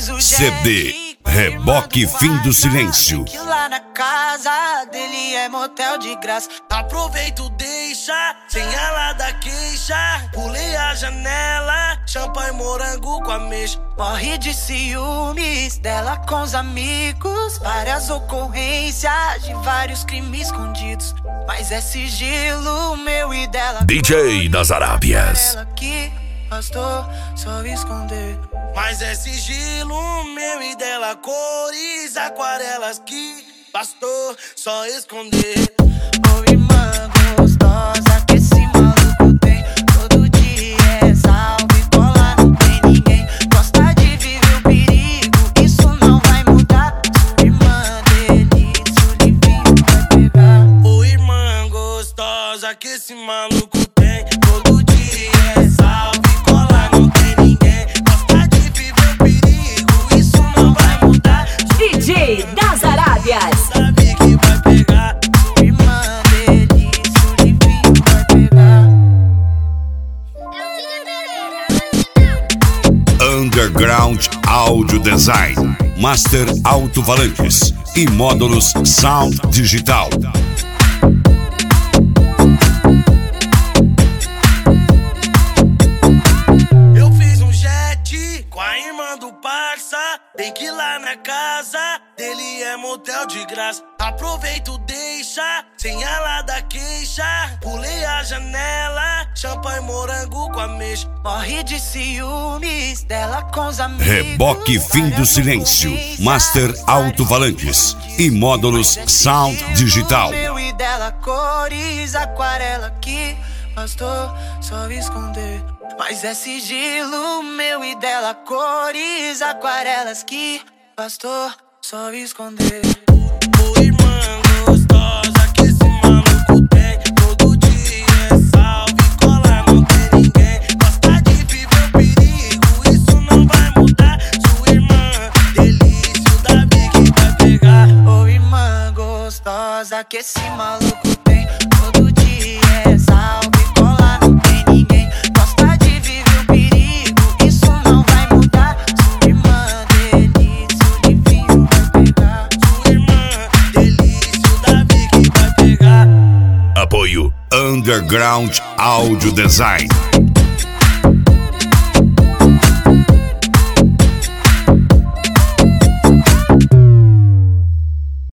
fiz o CD Reboque Fim do Silêncio. Que lá na casa dele é motel de graça. Aproveito, deixa, sem ela dar queixa. Pulei a janela, champanhe morango com ameixa. Morre de ciúmes dela com os amigos. Várias ocorrências de vários crimes escondidos. Mas é sigilo meu e dela. DJ das Arábias. Ela que bastou só esconder. Mas é sigilo meu e dela, cores, aquarelas que bastou só esconder. Ô irmã gostosa que esse maluco tem, todo dia é salve e cola, não tem ninguém. Gosta de viver o perigo, isso não vai mudar. Sua irmã delícia, o livinho vai pegar. Ô irmã gostosa que esse maluco tem, todo dia é salve e cola, não tem ninguém. DJ das Arábias. Sabe que vai pegar, sua irmã delícia, o livinho vai pegar. Underground Audio Design, Master Alto-Falantes e módulos Sound Digital. Eu fiz um jet com a irmã do parça. Tem que ir lá na casa dele é motel de graça. Aproveito, deixa, sem ela dar queixa. Pulei a janela, champanhe morango com ameixa. Morre de ciúmes dela com os amigos. Reboque Fim do Silêncio, Master Alto-Falantes e módulos Sound Digital. Meu e dela, cores, aquarela que bastou só esconder. Mas é sigilo meu e dela, cores, aquarelas que bastou só esconder. Ô irmã gostosa que esse maluco tem, todo dia é salve e cola, não tem ninguém. Gosta de viver o perigo, isso não vai mudar. Sua irmã delícia, o Davi que vai pegar. Ô irmã gostosa que esse maluco tem, todo dia é salve e cola, não tem ninguém. Gosta de viver o perigo, isso não vai mudar. Sua irmã delícia, o livinho vai pegar. Sua irmã delícia, o Davi que vai pegar. Apoio Underground Audio Design.